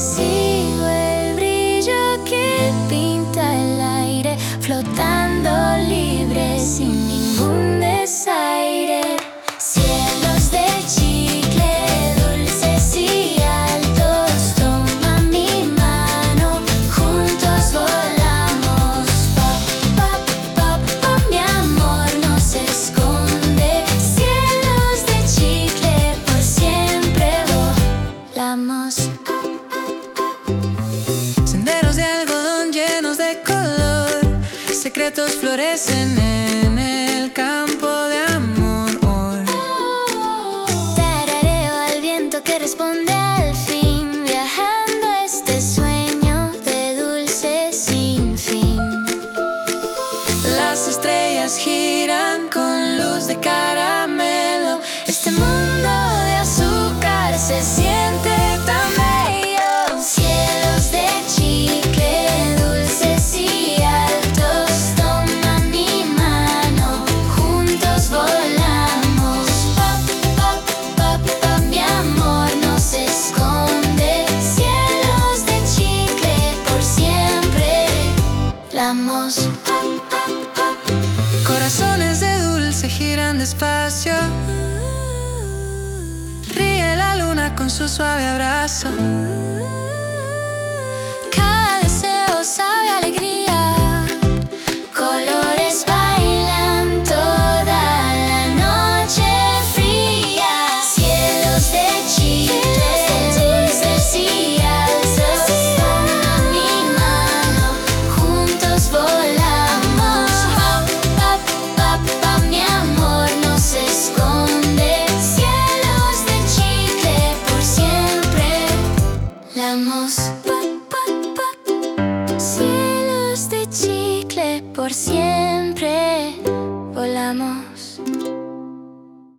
Sigo el brillo que pinta el aire, flotando libre sin ningún desaire. Cielos de chicle, dulces y altos, toma mi mano, juntos volamos. Pop, pop, pop, pop, mi amor no se esconde. Cielos de chicle, por siempre volamos. Senderos de algodón llenos de color, secretos florecen en el campo de amor. Tarareo al viento que responde al fin, viajando a este sueño de dulce sin fin. Las estrellas giran con luz de caramelo. Este mundo de azúcar se siente tan bello. Cielos de chicle, dulces y altos, toma mi mano, juntos volamos. Pop, pop, pop, pop, mi amor no se esconde. Cielos de chicle, por siempre volamos. Corazones de dulce giran despacio. Ríe la luna con su suave abrazo. Cada deseo sabe alegría, colores bailan toda la noche fría. Cielos de chicle, dulces y altos, toma mi mano, juntos volamos. Pop, pop, pop, pop, mi amor no se esconde. Cielos de chicle, por siempre volamos.